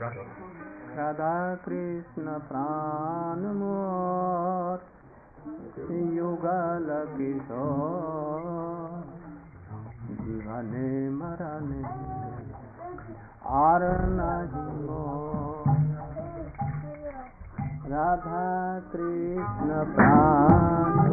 राधा कृष्ण प्राण मोर युगल किशोर जीवने मरने आर नहीं मोर राधा कृष्ण प्राण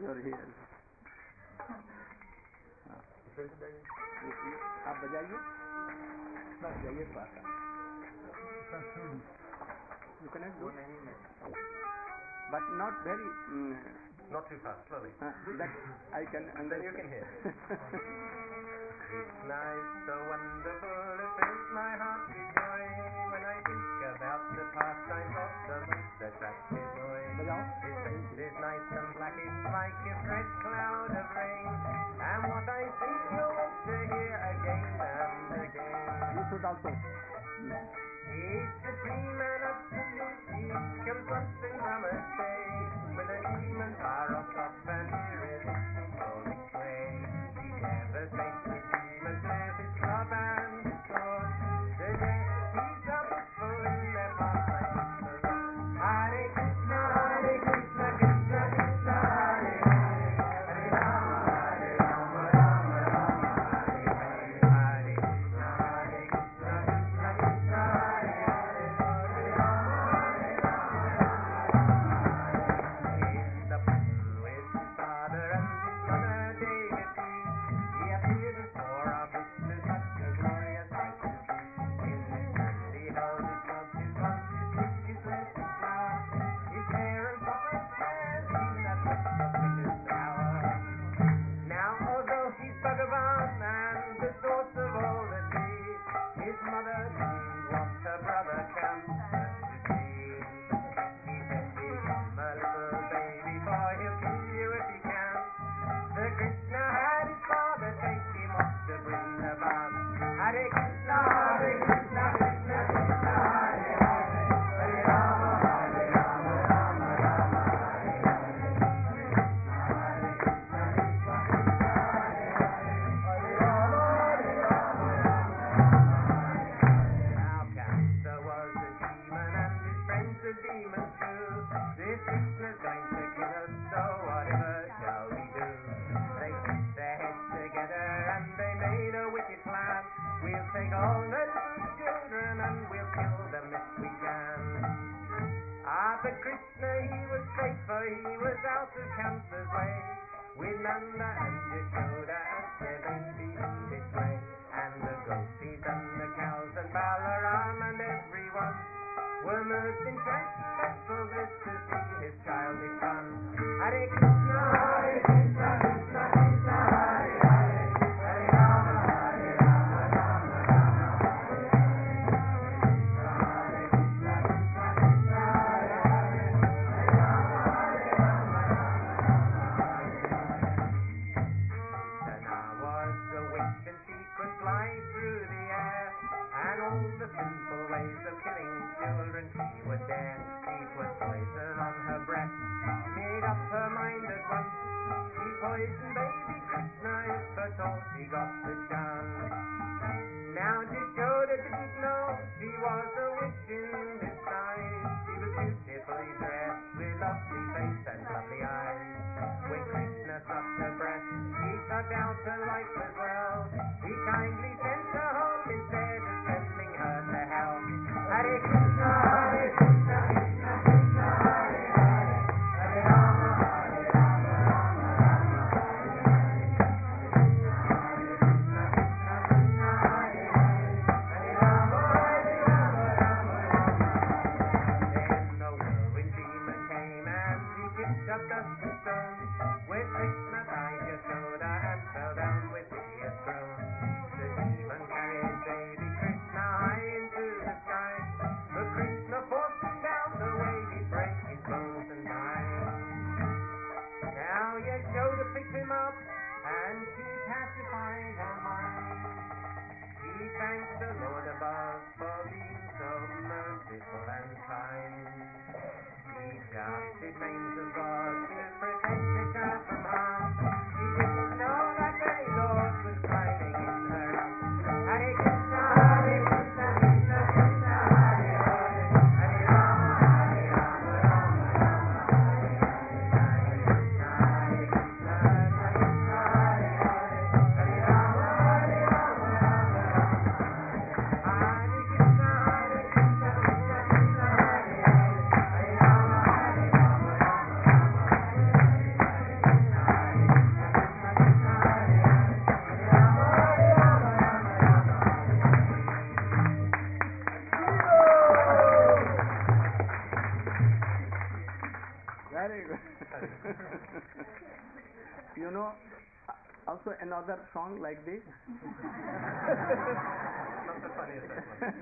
you're here. आप बजाइए, बजाइए थोड़ा सा. You cannot do, but not very. Not too fast, slowly. That I can understand. Then you can hear. Krishna is so wonderful, it fills my heart with joy when I think about the pastimes of the most attractive boy. His face is nice and black, it's like a red cloud of rain, and what I sing you'll want to hear again and again. You should also. He's the dream and absolute, he comes rustling from a stage with a demon far off and irresistible for his way. He never takes the demons with his club and his sword. The deities are blissful in their pastimes for Lord. Hare Krishna, Krishna Krishna, Hare Hare, Hare Rama, Rama Rama, Hare Hare, Hare Krishna, Krishna Krishna, Hare Hare, Hare Rama, in the prison with his father and his mother deity, he appeared before our business such a glorious sight to see. In his hand he held his club, his wand, his stick, his left, his flower, his hair and proper hair, in that look of biggest power. Now although he's Bhagavan and the source of all the tea, his mother didn't want her brother cancer to see. He said, become a little baby boy, he'll kill you if he can. The Krishna had his father take him off to Vrindavan. Hare Krishna, Krishna Krishna, Hare Hare, Hare Rama, Rama Rama, Hare Hare, Hare Krishna, Krishna Krishna, Hare Hare, Hare Rama, Now Cancer was a demon and his friends a demon too. This Krishna's going to kill us, so whatever shall we do? They put their heads together and they made a wicked plan. We'll take all the little children and we'll kill them if we can. But Krishna, he was safe, for he was out of Cancer's way, with Nanda and Yashoda as their baby in display, and the gopis and the cows and Balaram and everyone were merged in transcendental bliss to see his childish son. Hare Krishna, Krishna Krishna, Hare Hare, Hare Rama, Rama Rama, Hare Hare, Hare Krishna, Krishna Krishna, Hare Hare, Hare Rama, Rama Rama, Krishna was a witch and she could fly through the air, and all the sinful ways of killing children she would dare. She put poison on her breast, made up her mind at once. She poisoned baby Krishna if at all she got the chance. Now Yashoda didn't know she was a witch in disguise. She was beautifully dressed with lovely face and lovely eyes. When Krishna sucked her breast, he sucked out her life as well. He kindly sent her home instead of sending her to hell. Hare Krishna, Krishna Krishna, Hare Hare, Hare Rama, Rama Rama, Hare Hare, Hare Krishna, Krishna Krishna, Hare Hare, Hare Rama, Rama Rama. Then the whirlwind demon came and he picked up dust and stones, with Krishna tied Yashoda and fell down with hideous groans. The demon carried baby Krishna high into the sky, but Krishna forced him down the way he'd break his bones and die. Now Yashoda picked him up and she pacified her mind. She thanked the Lord above for being so merciful and kind. She chanted names of God to protect the child from harm. She didn't know that the Lord was smiling in her arms. Hare Krishna, Krishna Krishna, Hare Hare, Hare Rama, Rama Rama, Hare Hare, Hare Krishna, Krishna Krishna, Hare Hare, Hare Rama, Rama Rama, Hare Krishna, Krishna Krishna, Hare Hare, Hare Rama, Rama Rama, Hare You know, also another song like this. Not so funny as that one.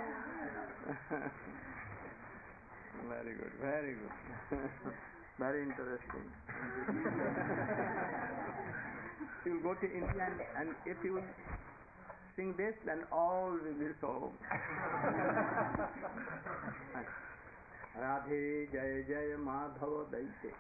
Very good, very good. Very interesting. You will go to India and if you will sing this, then all will be solved. Radhe Jai Jai Madhava Daite.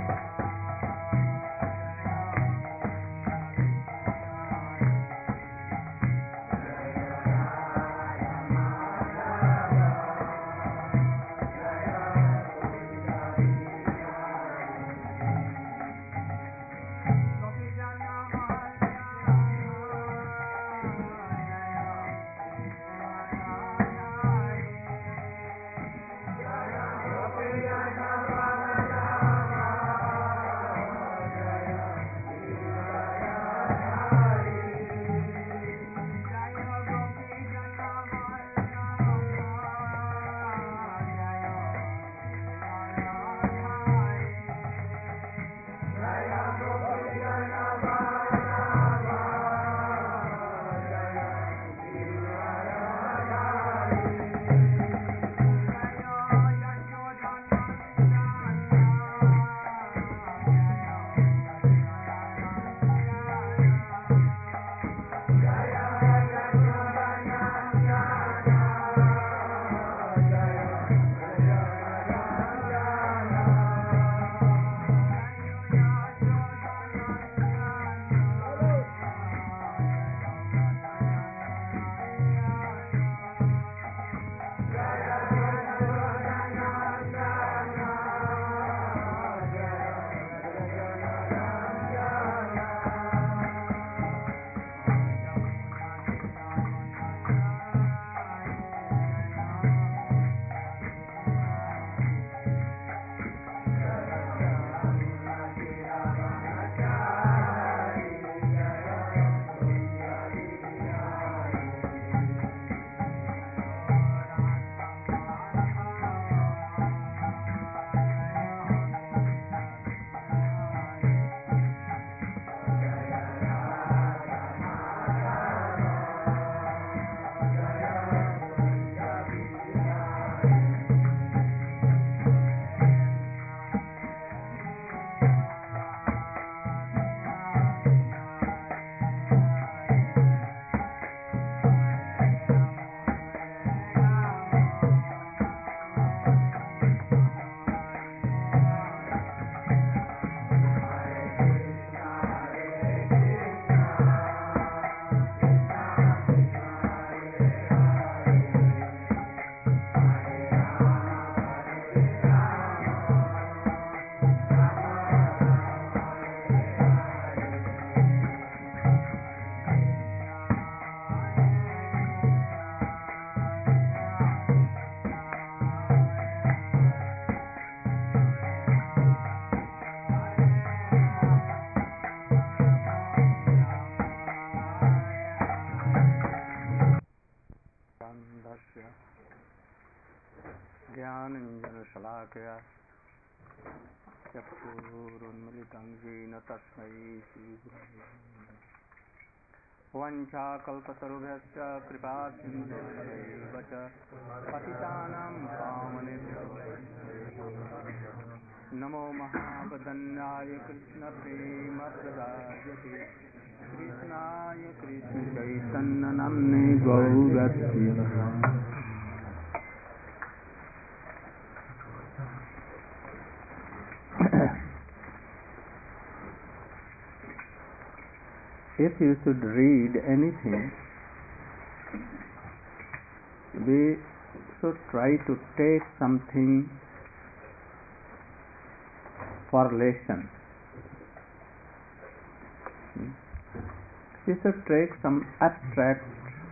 ज्ञानञ्जनशलाकया चक्षुरुन्मिलितं येन तस्मै श्रीगुरवे वञ्चाकल्पतरुभ्यश्च कृपासिन्धुभ्यैव च पतितानां पावनेभ्यो नमो महावदन्याय कृष्णप्रेमप्रदायते कृष्णाय कृष्णचैतन्यनाम्ने गौरस्य If you should read anything, we should try to take something for lesson. We should take some abstract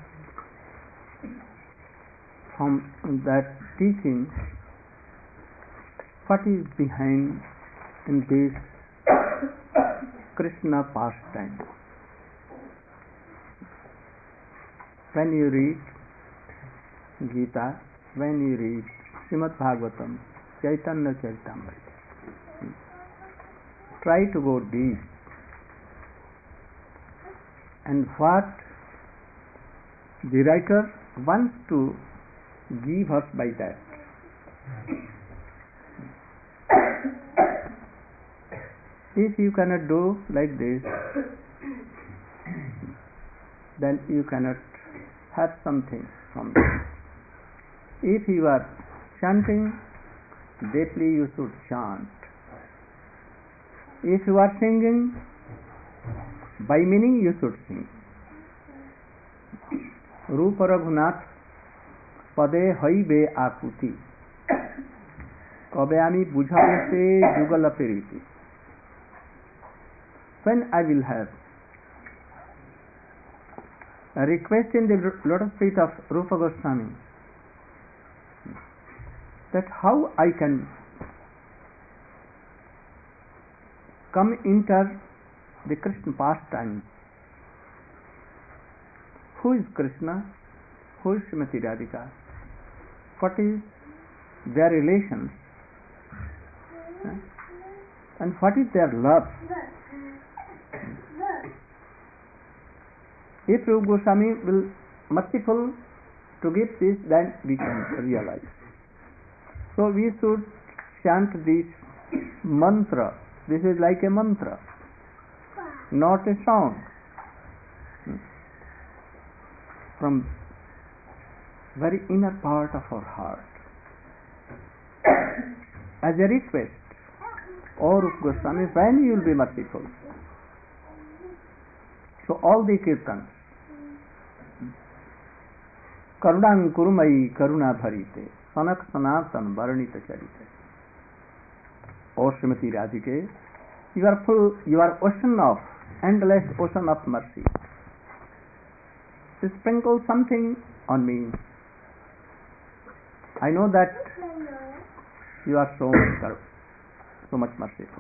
from that teaching, what is behind in this Krishna pastime. When you read Gita, when you read Srimad Bhagavatam, Chaitanya Charitamrita, try to go deep. And what the writer wants to give us by that. If you cannot do like this, then you cannot have something from this. If you are chanting, deeply you should chant. if you are singing, by meaning you should sing. रूप रघुनाथ पदे हईबे आकुति कबे आमी बुझाबो से जुगल प्रीति. When I will have a request in the lotus feet of Rupa Goswami, that how I can come enter the Krishna pastime. Who is Krishna? Who is Srimati Radhika? What is their relations? And what is their love? If Rupa Goswami will merciful to give this, then we can realize. So we should chant this mantra. This is like a mantra, not a song. From very inner part of our heart, as a request, O Rupa Goswami, when you will be merciful? So all the kirtans, Karunang Kurumai Karuna Bharite, Sanak Sanatan Varanita Charite. O Srimati Radhike, you are full, you are ocean of, endless ocean of mercy. To sprinkle something on me. I know that you are so much merciful.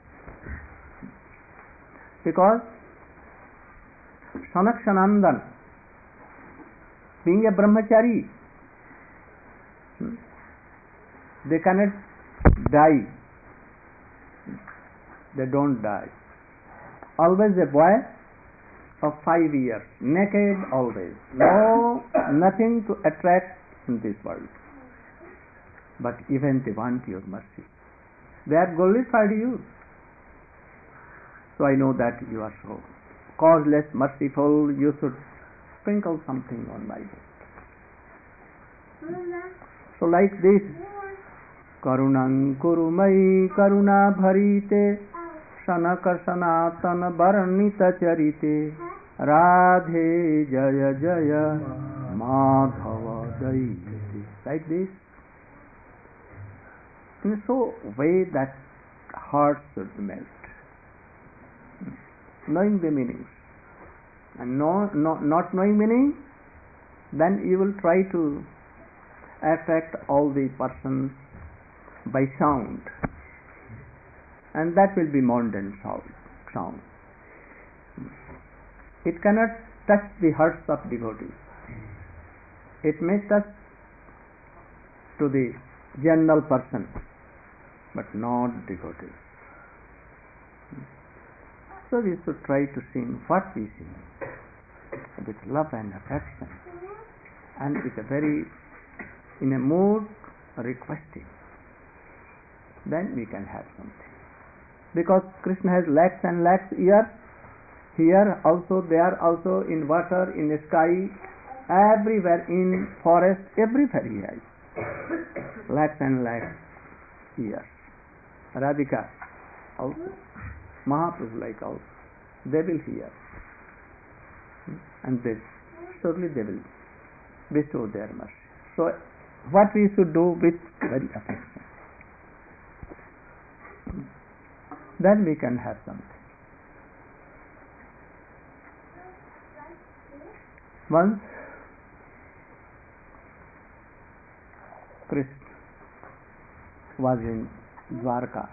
Because Sanakshanandan, being a brahmachari, they cannot die. They don't die. Always a boy of 5 years, naked always, no nothing to attract in this world. But even they want your mercy. They have glorified you. So I know that you are so causeless, merciful. You should sprinkle something on my head. So like this, Karunang Kurumai Karuna Bharite Sanaka Sanatana Varanita Charite Radhe Jaya Jaya Madhava Daiti. Like this, in so way that heart should melt, knowing the meanings. And not knowing meaning, then you will try to attract all the persons by sound, and that will be mundane sound. It cannot touch the hearts of devotees. It may touch to the general person, but not devotees. So we should try to sing what we sing with love and affection, and with a very, in a mood requesting. Then we can have something. Because Krishna has lakhs and lakhs ears, here also, there also, in water, in the sky, everywhere, in forest, everywhere he has lakhs and lakhs ears. Radhika also, Mahaprabhu like also, they will hear, and they surely they will bestow their mercy. So what we should do with very affection, then we can have something. Once Krishna was in Dwarka.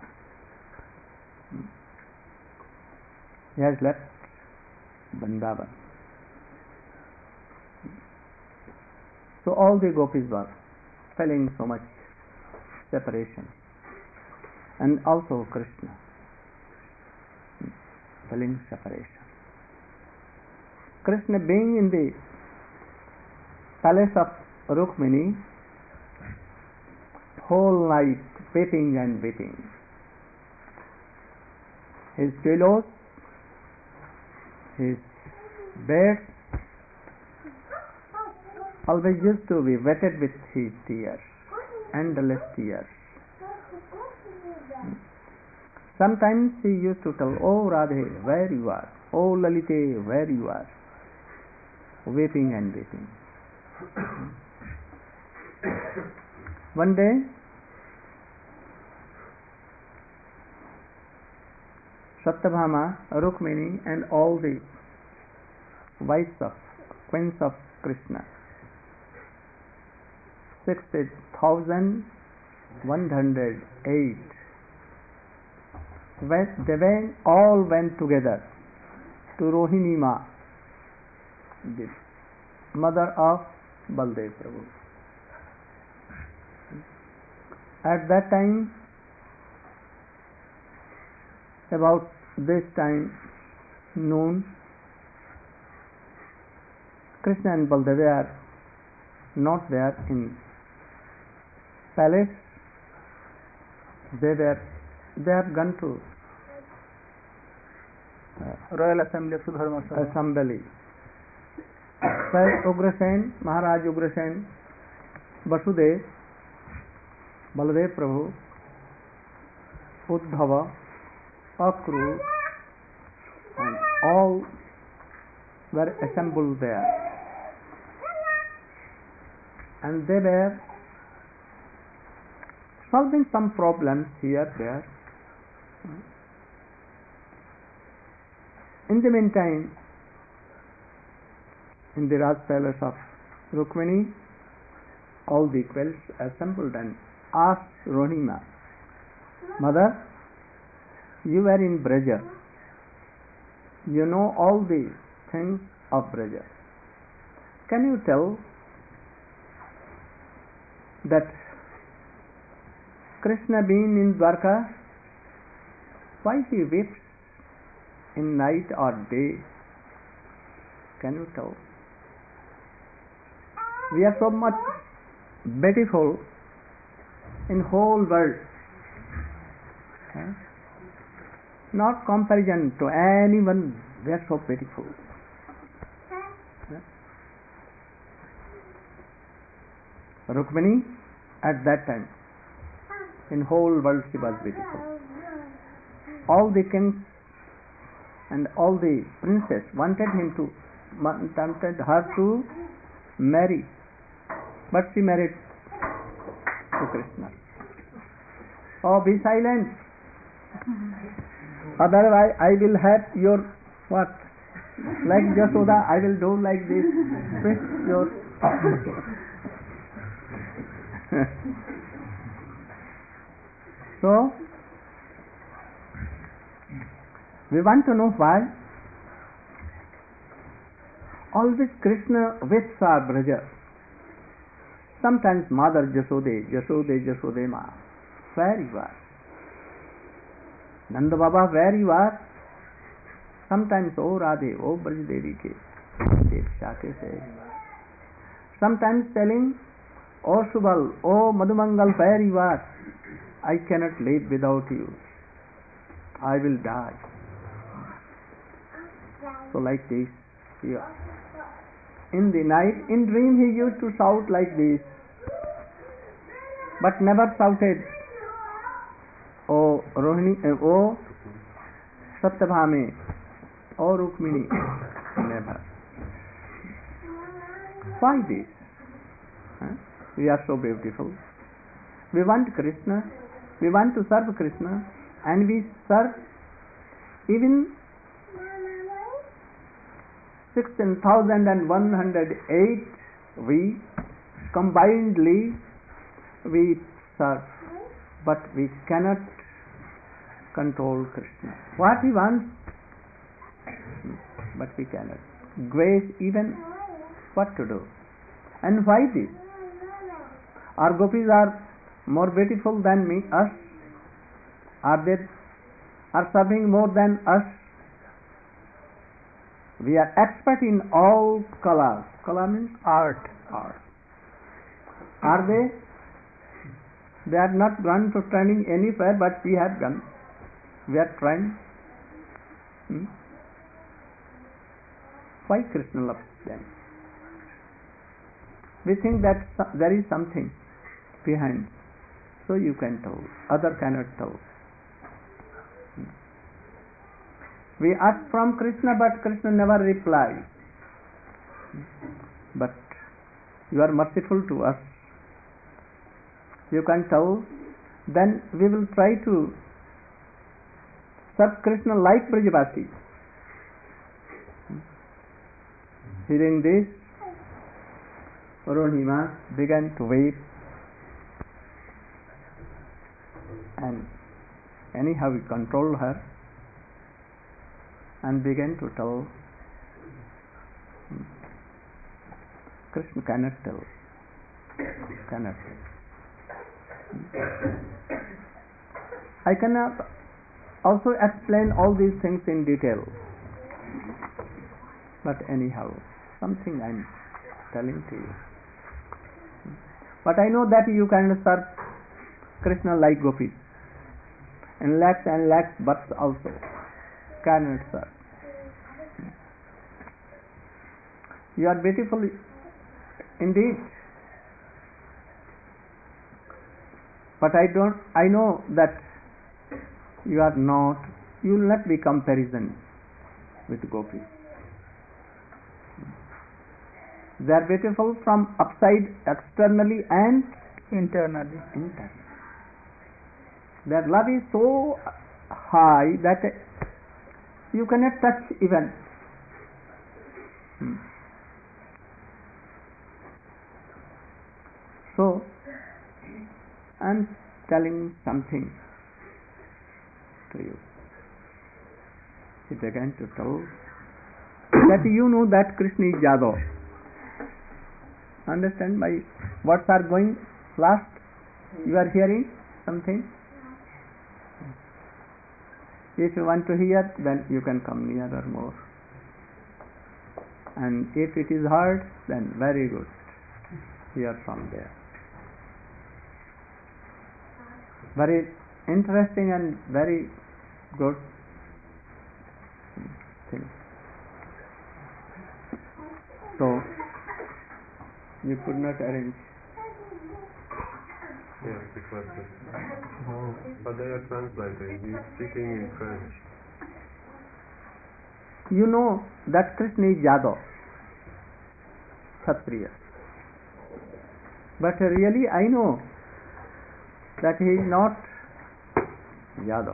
He has left Vrindavan. So all the gopis were feeling so much separation, and also Krishna feeling separation. Krishna being in the palace of Rukmini, whole night weeping and weeping. His pillows, his bed, always used to be wetted with his tears, endless tears. Sometimes he used to tell, "Oh Radhe, where you are? Oh Lalite, where you are?" Weeping and weeping. One day, Satyabhama, Rukmini, and all the wives of queens of Krishna, 60,108, they all went together to Rohini Ma, the mother of Baldev Prabhu. At that time, about this time, noon, Krishna and Baldev are not there in palace. They have gone to Royal Assembly of Sudharma Sabha. assembly. Sir Ugrasen, Maharaj Ugrasen, Vasudev, Baladev Prabhu, Uddhava, Akru, and all were assembled there, and they were solving some problems here, there. In the meantime, in the Raj palace of Rukmini, all the queens assembled and asked Rohini, "Mother, you were in Braja. You know all the things of Braja. Can you tell that Krishna being in Dwarka, why he weeps in night or day? Can you tell? We are so much beautiful in whole world. Not comparison to anyone, we are so beautiful." Rukmini, at that time, in whole world she was beautiful. All the kings and all the princes wanted her to marry, but she married to Krishna. "Oh, be silent. Otherwise I will have your what? Like Jasoda, I will do like this with your..." So, we want to know why all this Krishna whips are Braja. Sometimes Mother Jasode, Jasode, Jasodema, where you are? Nanda Baba, where you are? Sometimes, "Oh Radhe, oh Braj Devi ke Shake se." Sometimes telling, "Oh Subal, oh Madhumangal, where you are? I cannot live without you. I will die." So like this, yeah. In the night, in dream he used to shout like this, but never shouted, "Oh Rohini, oh Satyabhame, oh Rukmini." Never. Why this? We are so beautiful. We want Krishna. We want to serve Krishna, and we serve even 16,108. We combinedly we serve, but we cannot control Krishna. What he wants, but we cannot. Grace even what to do. And why this? Our gopis are more beautiful than us? Are they serving more than us? We are expert in all kalas. Kala means art. Are they? They are not gone to training anywhere, but we have gone. We are trained. Why Krishna loves them? We think that there is something behind. So you can tell. Other cannot tell. We ask from Krishna, but Krishna never replies. But you are merciful to us. You can tell, then we will try to serve Krishna like Brajavasi. Hearing this, Arunima began to weep, and anyhow he controlled her and began to tell. Krishna cannot tell. I cannot also explain all these things in detail. But anyhow, something I am telling to you. But I know that you can serve Krishna like gopis. And lakhs births also cannot serve. You are beautiful indeed. But I know that you will not be comparison with gopis. They are beautiful from upside, externally and internally. Their love is so high that you cannot touch even. So, I am telling something to you. He began to tell that you know that Krishna is Yadav. Understand my words are going last? You are hearing something? If you want to hear, then you can come nearer more. And if it is hard, then very good. Hear from there. Very interesting and very good thing. So, you could not arrange. Yes, because but they are translating. He's speaking in French. You know that Krishna is Yadav, Kshatriya. But really I know that he is not Yadav.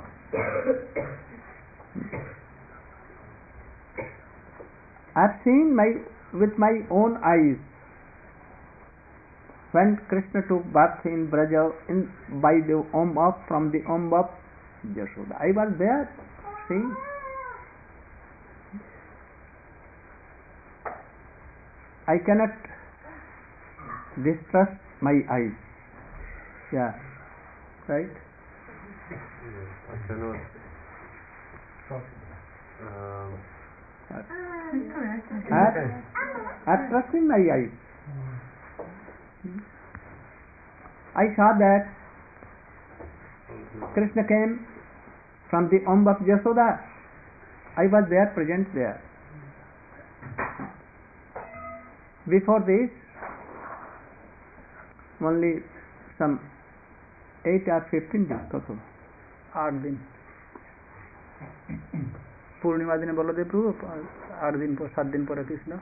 I have seen with my own eyes when Krishna took birth in Braja by the from the womb of Yashoda. I was there seeing. I cannot distrust my eyes. Yeah, right? I cannot. I trust in my eyes. I saw that Krishna came from the womb of Yashoda. I was there, present there. Before this, only some 8 or 15 days. 8 दिन पूर्णिमा दिन बलदेव प्रभु 8 दिन 7 दिन पर Krishna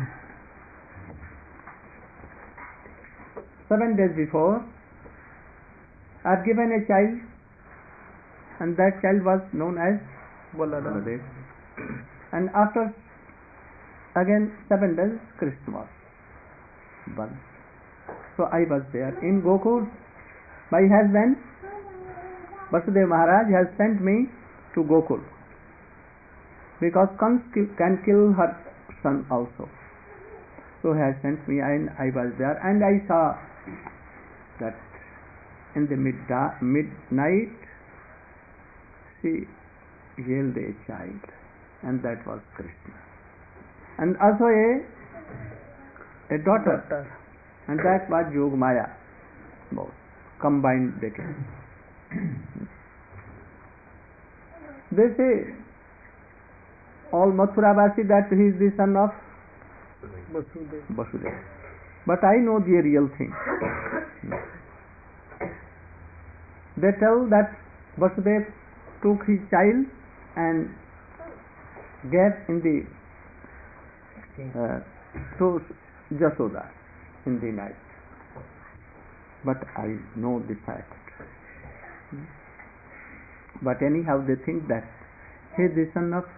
7 days before, I have given a child, and that child was known as Baladev. And after again 7 days, Krishna was born. So I was there in Gokul. My husband Vasudev Maharaj has sent me to Gokul because Kansa can kill her son also. So he has sent me, and I was there, and I saw that in the midnight she held a child, and that was Krishna, and also a daughter, and that was Yogamaya. Both combined they came. They say all Mathuravasi that he is the son of Vasudeva. But I know the real thing. They tell that Vasudeva took his child and gave in the to Jasoda in the night. But I know the fact. But anyhow, they think that he is the son of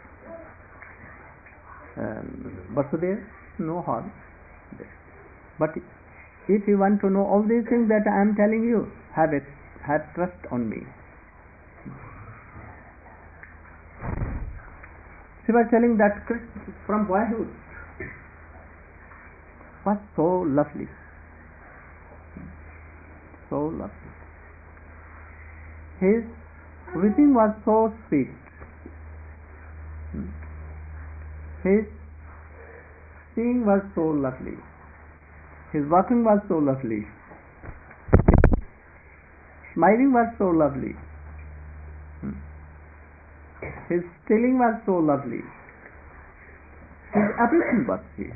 Vasudeva, no harm. But if you want to know all these things that I am telling you, have trust on me. She was telling that Krishna from boyhood was so lovely. So lovely. His weeping was so sweet. His seeing was so lovely. His walking was so lovely. Smiling was so lovely. His stealing was so lovely. His everything was sweet.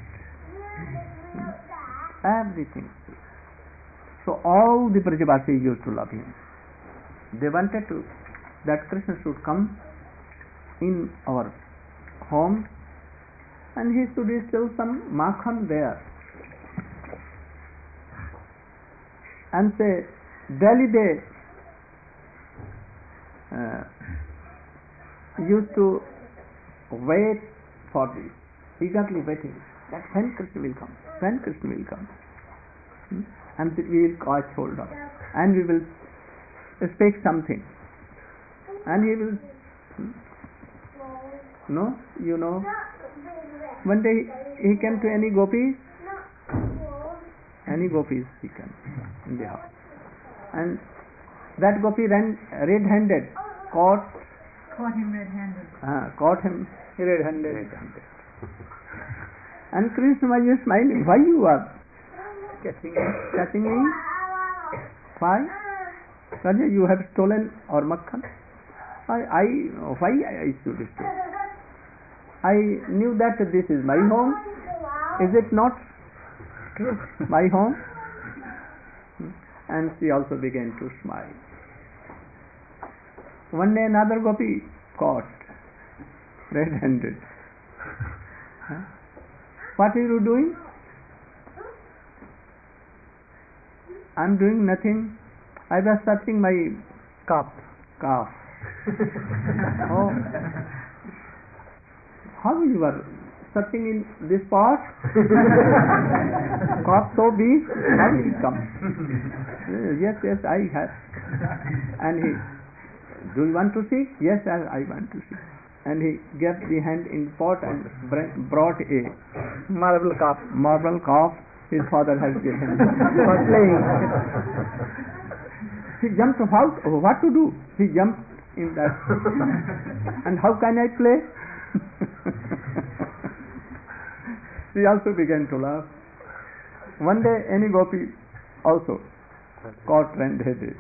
Everything. So all the Brajavasis used to love him. They wanted that Krishna should come in our home and he should instill some makhan there and say, daily they used to wait for this, eagerly waiting that when Krishna will come, when Krishna will come. And we will catch hold of, and we will speak something, and he will one day he came to any gopis he came in the house, and that gopi ran red-handed, caught him red-handed. And Krishna was just smiling. Why you are catching me? Why? Raja, you have stolen our makhan. Why I should steal? I knew that this is my home. Is it not true? My home? And she also began to smile. One day another gopi caught red-handed. What are you doing? I am doing nothing. I was searching my calf. Oh, how you are searching in this pot? Calf so big, how will it come? Yes, I have. And he, do you want to see? Yes, I want to see. And he gave the hand in pot and brought a marble calf. His father has given for playing. He jumped out. What to do? He jumped in that. And how can I play? She also began to laugh. One day any gopi also caught red-handed.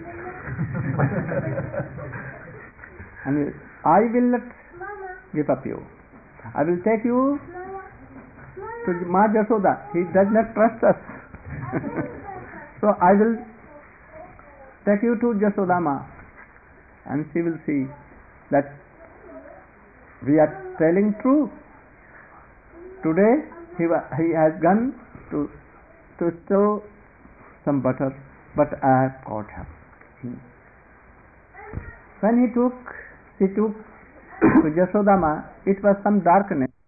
And I will not give up you. I will take you to Ma Jasoda. He does not trust us. So I will take you to Jasodama, and she will see that we are telling true. Today he has gone to steal some butter, but I have caught him. When she took to Jasodama, it was some darkness.